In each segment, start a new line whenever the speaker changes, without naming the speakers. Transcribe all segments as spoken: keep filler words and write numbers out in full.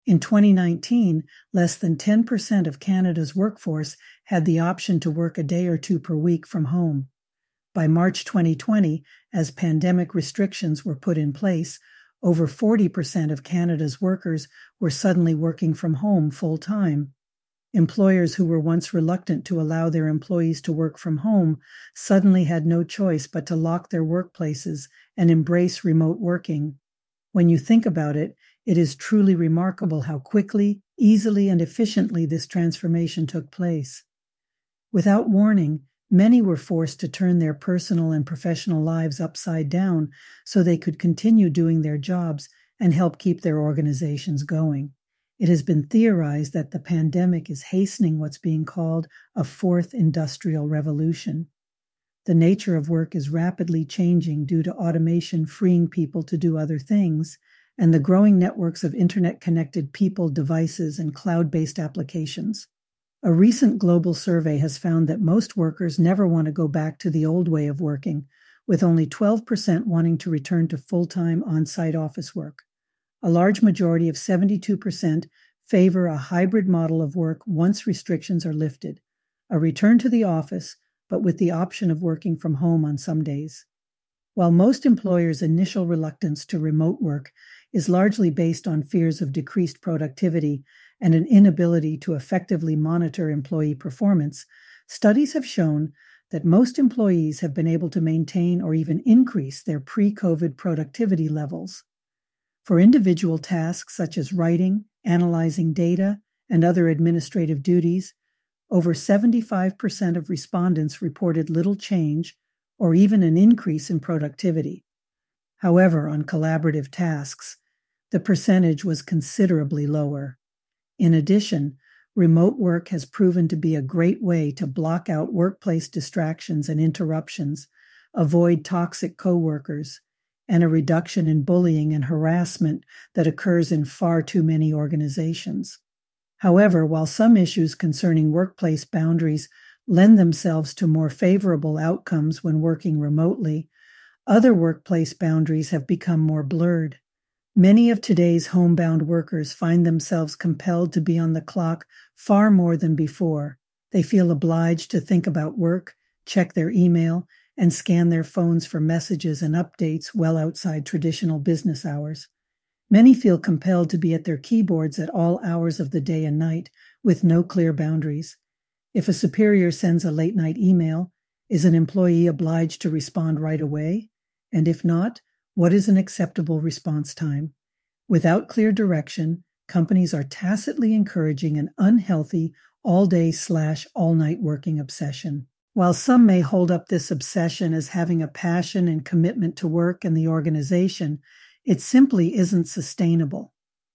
In twenty nineteen, less than ten percent of Canada's workforce had the option to work a day or two per week from home. By March twenty twenty, as pandemic restrictions were put in place, over forty percent of Canada's workers were suddenly working from home full-time. Employers who were once reluctant to allow their employees to work from home suddenly had no choice but to lock their workplaces and embrace remote working. When you think about it, it is truly remarkable how quickly, easily, and efficiently this transformation took place. Without warning, many were forced to turn their personal and professional lives upside down so they could continue doing their jobs and help keep their organizations going. It has been theorized that the pandemic is hastening what's being called a fourth industrial revolution. The nature of work is rapidly changing due to automation freeing people to do other things, and the growing networks of internet-connected people, devices, and cloud-based applications. A recent global survey has found that most workers never want to go back to the old way of working, with only twelve percent wanting to return to full-time on-site office work. A large majority of seventy-two percent favor a hybrid model of work once restrictions are lifted, a return to the office, but with the option of working from home on some days. While most employers' initial reluctance to remote work is largely based on fears of decreased productivity and an inability to effectively monitor employee performance, studies have shown that most employees have been able to maintain or even increase their pre-COVID productivity levels. For individual tasks such as writing, analyzing data, and other administrative duties, over seventy-five percent of respondents reported little change or even an increase in productivity. However, on collaborative tasks, the percentage was considerably lower. In addition, remote work has proven to be a great way to block out workplace distractions and interruptions, avoid toxic coworkers, and a reduction in bullying and harassment that occurs in far too many organizations. However, while some issues concerning workplace boundaries lend themselves to more favorable outcomes when working remotely, other workplace boundaries have become more blurred. Many of today's homebound workers find themselves compelled to be on the clock far more than before. They feel obliged to think about work, check their email, and scan their phones for messages and updates well outside traditional business hours. Many feel compelled to be at their keyboards at all hours of the day and night, with no clear boundaries. If a superior sends a late-night email, is an employee obliged to respond right away? And if not, what is an acceptable response time? Without clear direction, companies are tacitly encouraging an unhealthy all-day slash all-night working obsession. While some may hold up this obsession as having a passion and commitment to work and the organization, it simply isn't sustainable.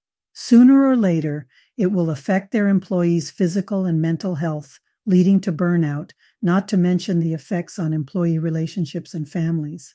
Sooner or later, it will affect their employees' physical and mental health, leading to burnout, not to mention the effects on employee relationships and families.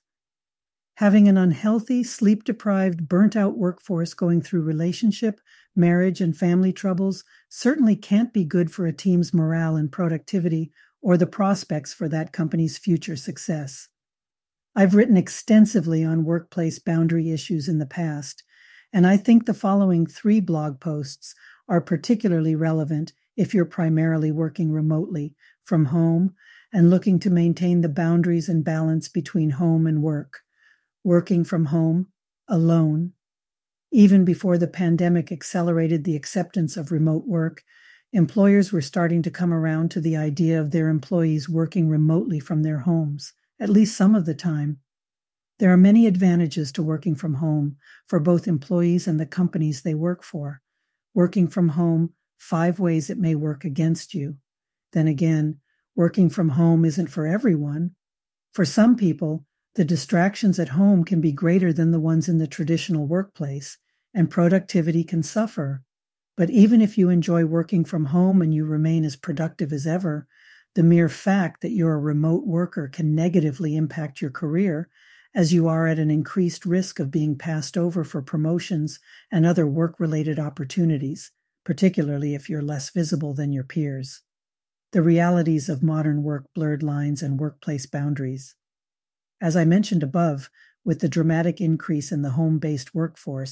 Having an unhealthy, sleep-deprived, burnt-out workforce going through relationship, marriage, and family troubles certainly can't be good for a team's morale and productivity or the prospects for that company's future success. I've written extensively on workplace boundary issues in the past, and I think the following three blog posts are particularly relevant if you're primarily working remotely from home and looking to maintain the boundaries and balance between home and work. Working from home, alone. Even before the pandemic accelerated the acceptance of remote work, employers were starting to come around to the idea of their employees working remotely from their homes, at least some of the time. There are many advantages to working from home for both employees and the companies they work for. Working from home, five ways it may work against you. Then again, working from home isn't for everyone. For some people, the distractions at home can be greater than the ones in the traditional workplace, and productivity can suffer. But even if you enjoy working from home and you remain as productive as ever, the mere fact that you're a remote worker can negatively impact your career, as you are at an increased risk of being passed over for promotions and other work-related opportunities, particularly if you're less visible than your peers. The realities of modern work blurred lines and workplace boundaries. As I mentioned above, with the dramatic increase in the home-based workforce,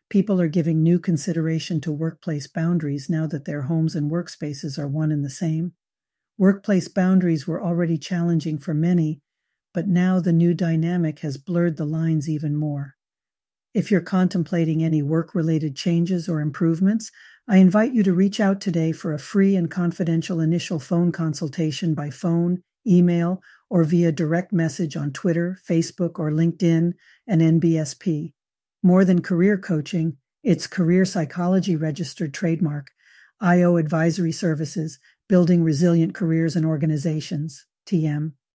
People are giving new consideration to workplace boundaries now that their homes and workspaces are one and the same. Workplace boundaries were already challenging for many, but now the new dynamic has blurred the lines even more. If you're contemplating any work-related changes or improvements, I invite you to reach out today for a free and confidential initial phone consultation by phone, email, or via direct message on Twitter, Facebook, or LinkedIn and N B S P. More than career coaching, it's career psychology registered trademark, I O Advisory Services, Building Resilient Careers and Organizations, T M.